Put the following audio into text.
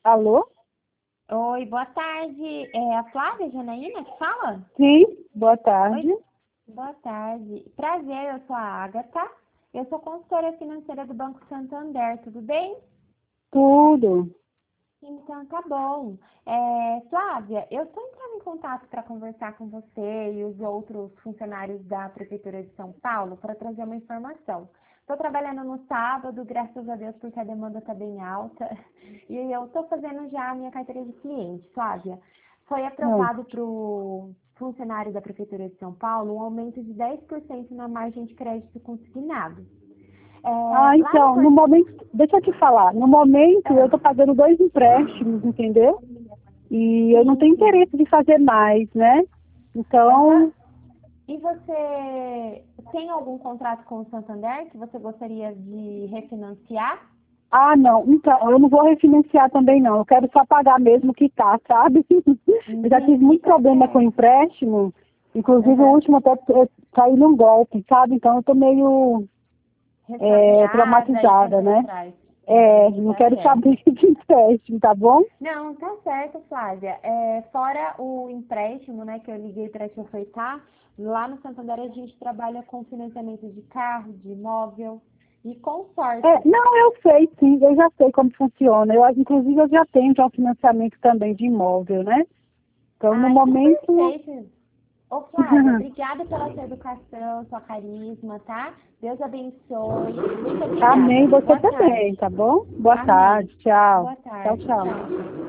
Alô? Oi, boa tarde. É a Flávia Janaína que fala? Sim, boa tarde. Oi, boa tarde. Prazer, eu sou a Agatha. Eu sou consultora financeira do Banco Santander, tudo bem? Tudo. Então, tá bom. Flávia, eu estou entrando em contato para conversar com você e os outros funcionários da Prefeitura de São Paulo para trazer uma informação. Estou trabalhando no sábado, graças a Deus, porque a demanda está bem alta. E eu estou fazendo já a minha carteira de cliente, Flávia. Foi Ah, aprovado para o funcionário da Prefeitura de São Paulo um aumento de 10% na margem de crédito consignado. Lá no então, no momento, deixa eu te falar, no momento eu estou pagando 2 empréstimos, entendeu? E eu não sim, tenho sim. interesse de fazer mais, né? Aham. Então, E você tem algum contrato com o Santander que você gostaria de refinanciar? não, então, eu não vou refinanciar também não, eu quero só pagar mesmo o que tá, sabe? Eu já tive Entendi, muito tá problema com certo. empréstimo, inclusive o Aham. último até eu caí num golpe, sabe? Então eu tô meio Ressabiada e com o traumatizada, pé né? atrás. Entendi, Não tá quero certo. saber de empréstimo, tá bom? Não, tá certo, Flávia. Fora o empréstimo, né, que eu liguei para te ofertar, lá no Santander a gente trabalha com financiamento de carro, de imóvel e consórcio. Não, eu sei sim, eu já sei como funciona. Inclusive, eu já tenho já um financiamento também de imóvel, né? Então, no Ah, então momento. perfeito. Ô Flávia, obrigada pela sua educação, sua carisma, tá? Deus abençoe. Muito obrigada. Amém, você Boa também, tarde. tá bom? Boa Amém. tarde, tchau. Boa Tchau, tarde. tchau. Tchau.